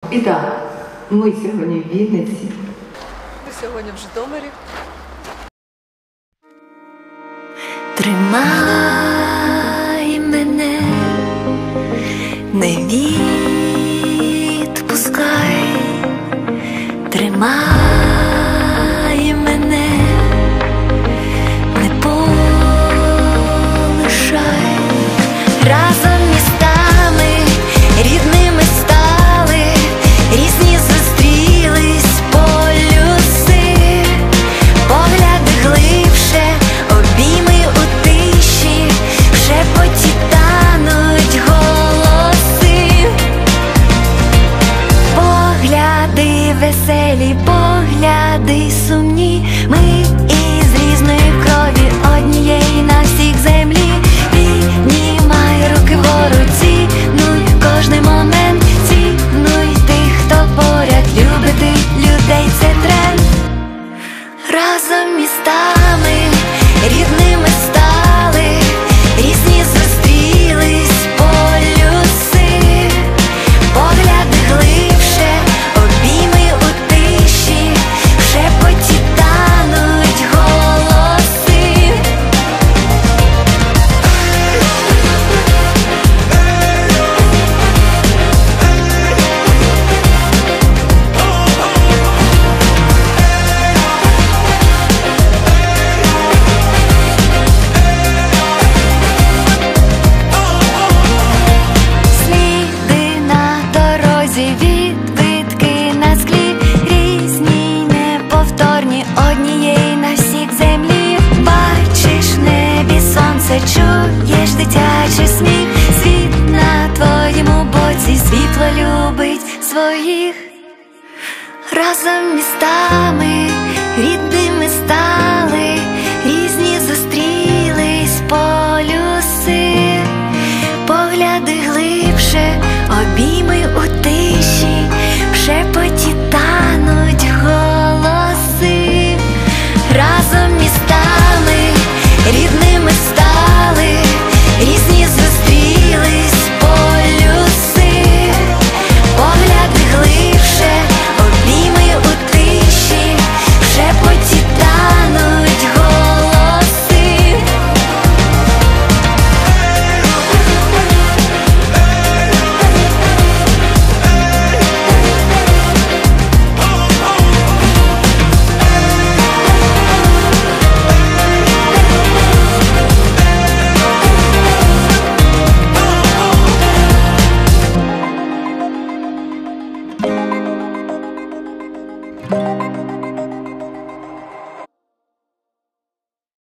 І так, ми сьогодні в Вінниці. Ми сьогодні в Житомирі. Тримай мене, не відпускай, тримай мене, не полишай. Разом містами рідними стали, різні зустрілись полюси, погляди глибше, обійми у тиші, в шепоті тануть голоси. Погляди веселі, погляди сумні, ми із різної крові, однієї на всіх землі. Піднімай руки вгору, цінуй кожний момент, цінуй тих, хто поряд, любити людей – це тренд. Разом містами рідними стали, різні зустрілись полюси, погляди глибше, обійми у тиші, в шепоті тануть голоси. Сліди на дорозі, відбитки на склі, різні, неповторні, однієї на всіх землі. Бачиш в небі сонце, чуєш дитячий сміх, світ на твоєму боці, світло любить своїх. Разом містами рідними стали, різні зустрілись полюси, погляди глибше, обійми у